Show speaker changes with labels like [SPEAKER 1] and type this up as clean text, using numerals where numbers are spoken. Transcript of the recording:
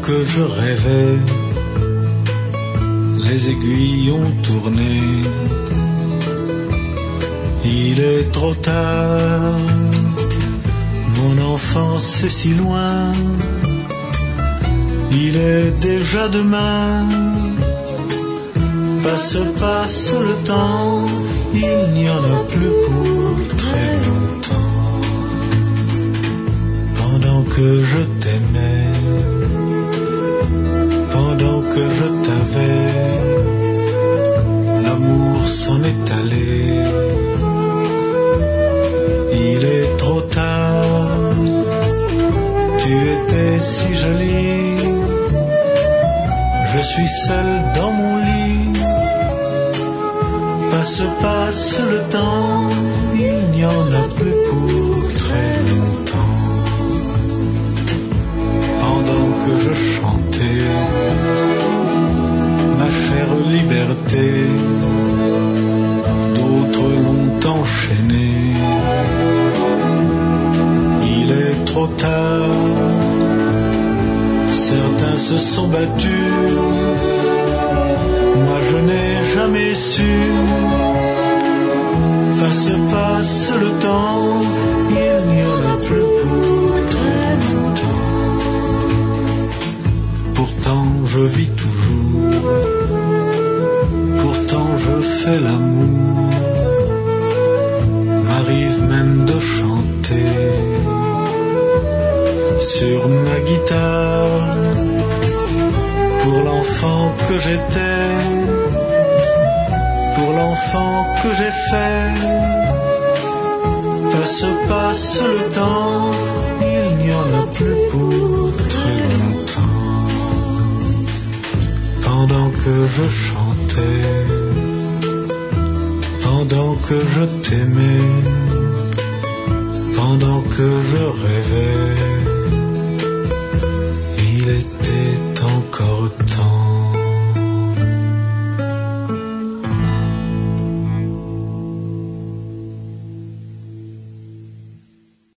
[SPEAKER 1] que je rêvais, les aiguilles ont tourné. Il est trop tard, mon enfance est si loin. Il est déjà demain. Passe le temps, il n'y en a plus pour très longtemps. Pendant que je t'aimais, pendant que je t'avais, l'amour s'en est allé. Il est trop tard, tu étais si jolie. Je suis seul dans mon lit. Passe le temps, il n'y en a plus pour très longtemps. Pendant que je chantais ma chère liberté, d'autres l'ont enchaîné. Il est trop tard, certains se sont battus. Moi je n'ai jamais su. Passe le temps, il n'y en a plus pour très longtemps. Pourtant je vis toujours, pourtant je fais l'amour. M'arrive même de chanter sur ma guitare pour l'enfant que j'étais, pour l'enfant que j'ai fait. Passe le temps, il n'y en a plus pour très longtemps. Pendant que je chantais, pendant que je t'aimais, pendant que je rêvais, il était encore temps.